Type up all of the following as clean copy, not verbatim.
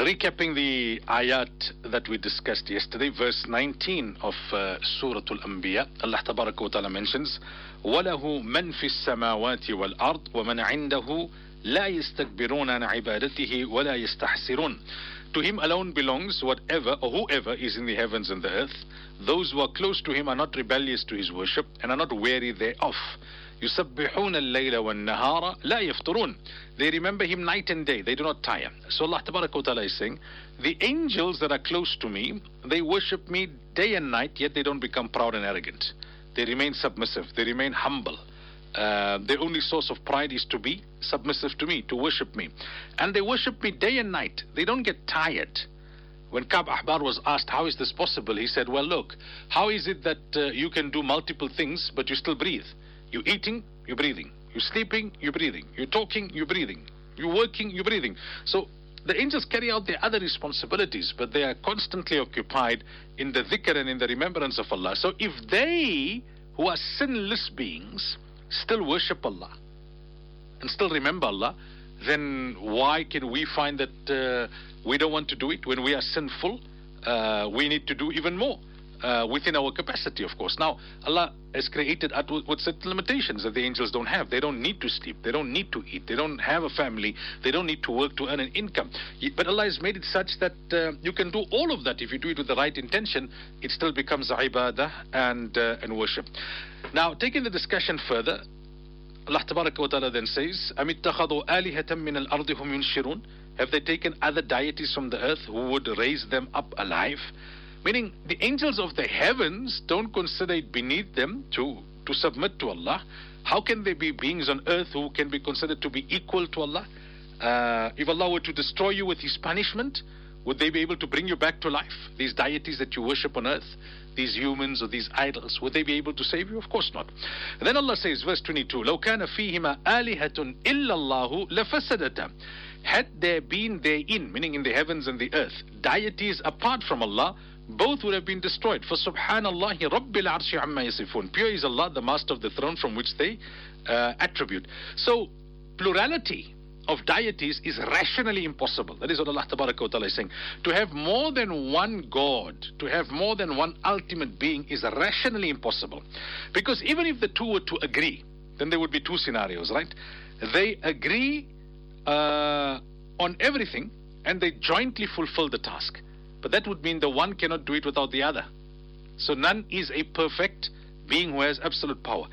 Recapping the ayat that we discussed yesterday, verse 19 of Surah Al-Anbiya, Allah Tabaraka wa Ta'ala mentions, وَلَهُ مَنْ فِي السَّمَاوَاتِ وَالْأَرْضِ وَمَنْ عِنْدَهُ لَا يَسْتَكْبِرُونَ عَنْ عِبَادَتِهِ وَلَا يَسْتَحْسِرُونَ. To him alone belongs whatever or whoever is in the heavens and the earth. Those who are close to him are not rebellious to his worship and are not weary thereof. يُسَبِّحُونَ اللَّيْلَ وَالنَّهَارَ لَا يَفْطُرُونَ. They remember him night and day. They do not tire. So Allah Tabaraka wa Ta'ala is saying, the angels that are close to me, they worship me day and night, yet they don't become proud and arrogant. They remain submissive. They remain humble. Their only source of pride is to be submissive to me, to worship me. And they worship me day and night. They don't get tired. When Ka'b Ahbar was asked, how is this possible? He said, well, look, how is it that you can do multiple things, but you still breathe? You're eating, you're breathing. You're sleeping, you're breathing. You're talking, you're breathing. You're working, you're breathing. So the angels carry out their other responsibilities, but they are constantly occupied in the dhikr and in the remembrance of Allah. So if they, who are sinless beings, still worship Allah and still remember Allah, then why can we find that we don't want to do it? When we are sinful, we need to do even more within our capacity, of course. Now, Allah has created with certain limitations that the angels don't have. They don't need to sleep. They don't need to eat. They don't have a family. They don't need to work to earn an income. But Allah has made it such that you can do all of that. If you do it with the right intention, it still becomes ibadah and worship. Now, taking the discussion further, Allah Tabaraka wa Ta'ala then says, أَمِ اتَّخَذُوا آلِهَةً مِّنَ الْأَرْضِ هُمْ يُنْشِرُونَ. Have they taken other deities from the earth who would raise them up alive? Meaning, the angels of the heavens don't consider it beneath them to submit to Allah. How can there be beings on earth who can be considered to be equal to Allah? If Allah were to destroy you with His punishment, would they be able to bring you back to life? These deities that you worship on earth, these humans or these idols, would they be able to save you? Of course not. And then Allah says, verse 22, لَوْ كَانَ فِيهِمَا آلِهَةٌ إِلَّا اللَّهُ لَفَسَدَتَا. Had there been therein, meaning in the heavens and the earth, deities apart from Allah, both would have been destroyed. For subhanallah, rabbil arshi amma yasifun. Pure is Allah, the master of the throne, from which they attribute. So, plurality of deities is rationally impossible. That is what Allah Tabaraka wa Ta'ala is saying. To have more than one God, to have more than one ultimate being is rationally impossible. Because even if the two were to agree, then there would be two scenarios, right? They agree on everything and they jointly fulfill the task. But that would mean the one cannot do it without the other. So none is a perfect being who has absolute power.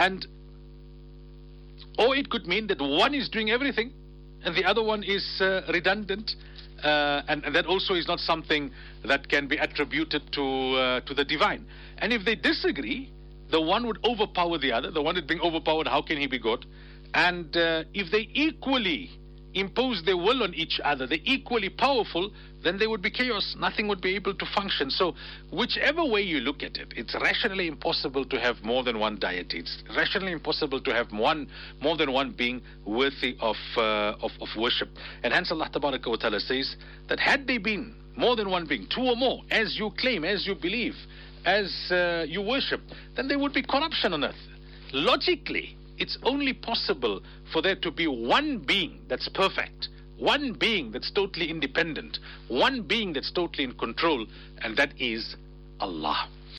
Or it could mean that one is doing everything and the other one is redundant. And that also is not something that can be attributed to the divine. And if they disagree, the one would overpower the other. The one that being overpowered, how can he be God? And if they equally impose their will on each other, they're equally powerful, then there would be chaos. Nothing would be able to function. So whichever way you look at it, it's rationally impossible to have more than one deity. It's rationally impossible to have more than one being worthy of worship. And hence Allah Tabaraka wa Ta'ala says that had they been more than one being, two or more, as you claim, as you believe, as you worship, then there would be corruption on earth. Logically, it's only possible for there to be one being that's perfect, one being that's totally independent, one being that's totally in control, and that is Allah.